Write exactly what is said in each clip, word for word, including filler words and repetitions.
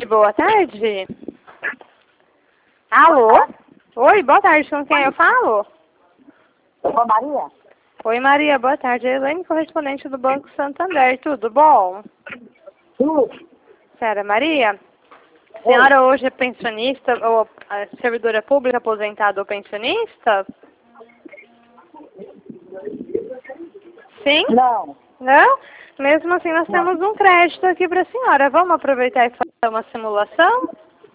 boa tarde. Alô? Oi, boa tarde, com quem eu falo? Oi, Maria? Oi, Maria, boa tarde. Elaine, correspondente do Banco Santander, tudo bom? Tudo. Senhora Maria? A senhora hoje é pensionista ou é servidora pública, aposentada ou pensionista? Sim? Não. Não? Mesmo assim, nós temos um crédito aqui para a senhora. Vamos aproveitar e fazer uma simulação?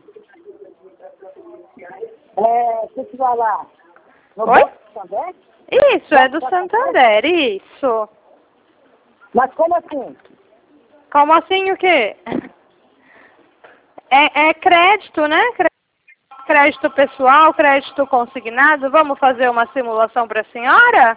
É, deixa eu te falar. No Oi? Banco Santander? Isso, é do Santander, isso. Mas como assim? Como assim o quê? É, é crédito, né? Crédito pessoal, crédito consignado. Vamos fazer uma simulação para a senhora?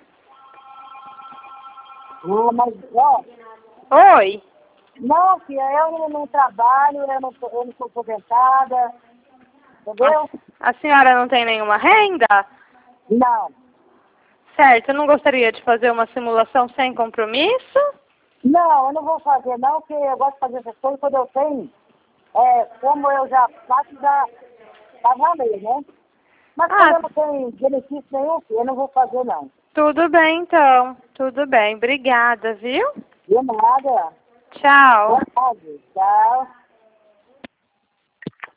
Ah, mas, ó, Oi. não, filha, eu não, não trabalho, eu não, sou- eu não sou aposentada, entendeu? A, a senhora não tem nenhuma renda? Não. Certo, não gostaria de fazer uma simulação sem compromisso? Não, eu não vou fazer não, porque eu gosto de fazer essas coisas quando eu tenho, é, como eu já faço, já tá valendo, né? Mas quando Ah, eu não tenho benefício nenhum, filha, eu não vou fazer não. tudo bem então. Tudo bem. Obrigada, viu? De nada. Tchau. Boa tarde. Tchau.